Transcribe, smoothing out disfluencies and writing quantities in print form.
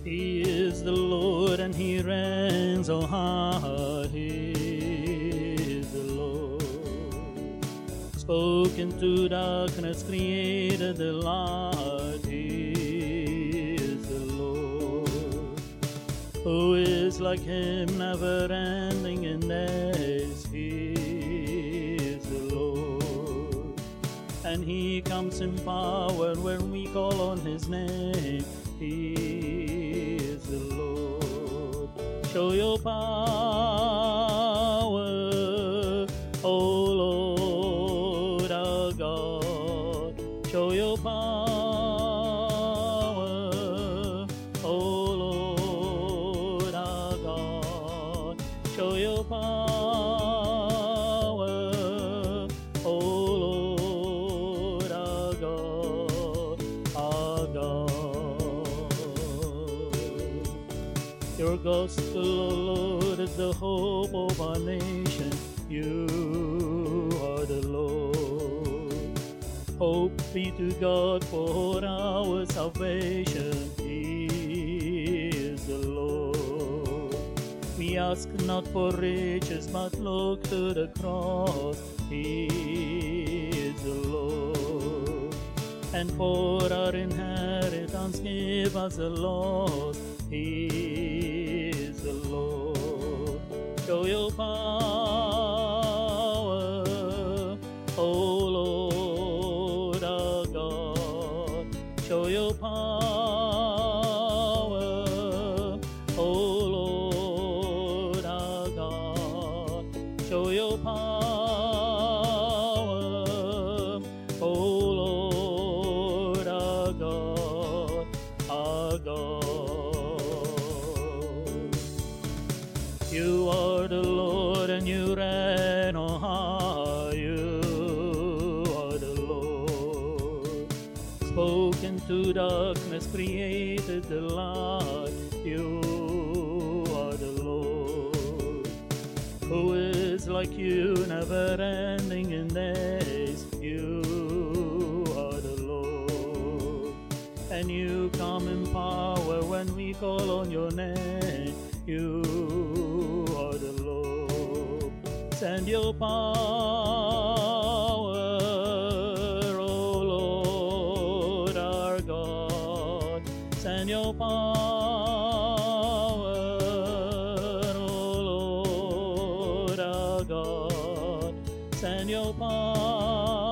He is the Lord and He reigns on high. He is the Lord. Spoken to darkness, created the light. He is the Lord. Who is like Him, never ending in days? He is the Lord. And He comes in power when we call on His name. He is the Lord. Show your power, O Lord our God. Show your power, O Lord our God. Show your power, O Lord our God, our God. Your gospel, O Lord, is the hope of our nation. You are the Lord. Hope be to God for our salvation. He is the Lord. We ask not for riches, but look to the cross. He is the Lord. And for our inheritance, give us the lost. He is the Lord. Show your power, O Lord our God. Show your power, O Lord our God. Show your power, O Lord our God, our God. You are the Lord and you reign on high. You are the Lord. Spoken to darkness, created the light. You are the Lord. Who is like you, never ending in days? You are the Lord. And you come in power when we call on your name. You are the Lord. Send your power, O Lord our God. Send your power, O Lord our God. Send your power.